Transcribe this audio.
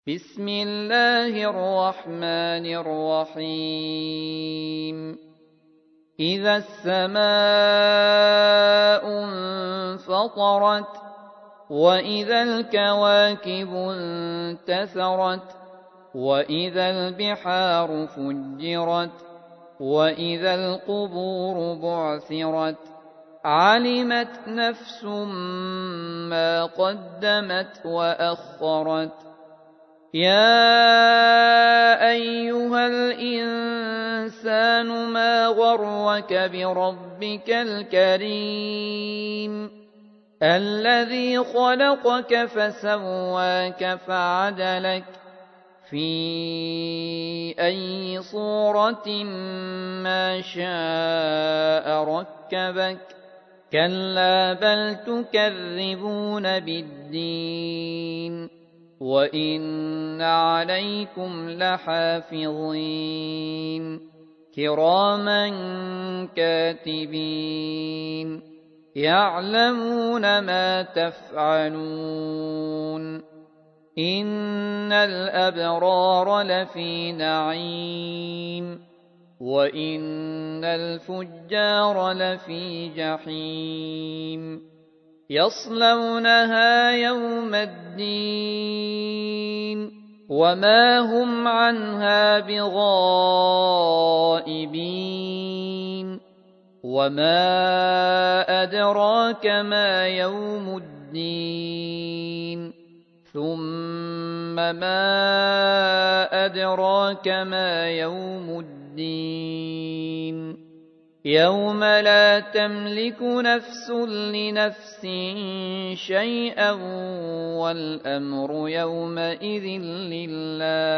بسم الله الرحمن الرحيم إذا السماء انفطرت وإذا الكواكب انتثرت وإذا البحار فجرت وإذا القبور بعثرت علمت نفس ما قدمت وأخرت يا أيها الإنسان ما غرك بربك الكريم الذي خلقك فسواك فعدلك في أي صورة ما شاء ركبك كلا بل تكذبون بالدين وإن عليكم لحافظين كراما كاتبين يعلمون ما تفعلون إن الأبرار لفي نعيم وإن الفجار لفي جحيم يصلونها يوم الدين وما هم عنها بغائبين وما أدراك ما يوم الدين ثم ما أدراك ما يوم الدين يوم لا تملك نفس لنفس شيئا والأمر يومئذ لله